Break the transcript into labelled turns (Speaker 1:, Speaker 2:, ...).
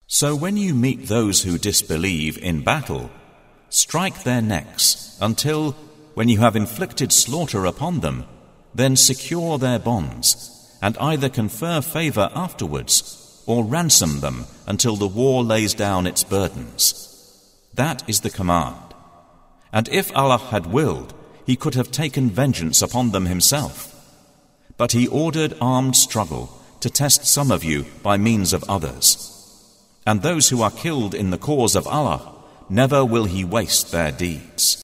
Speaker 1: So when you meet those who disbelieve in battle, strike their necks until, when you have inflicted slaughter upon them, then secure their bonds, and either confer favor afterwards, or ransom them until the war lays down its burdens. That is the command. And if Allah had willed, He could have taken vengeance upon them Himself. But He ordered armed struggle to test some of you by means of others. And those who are killed in the cause of Allah, never will He waste their deeds.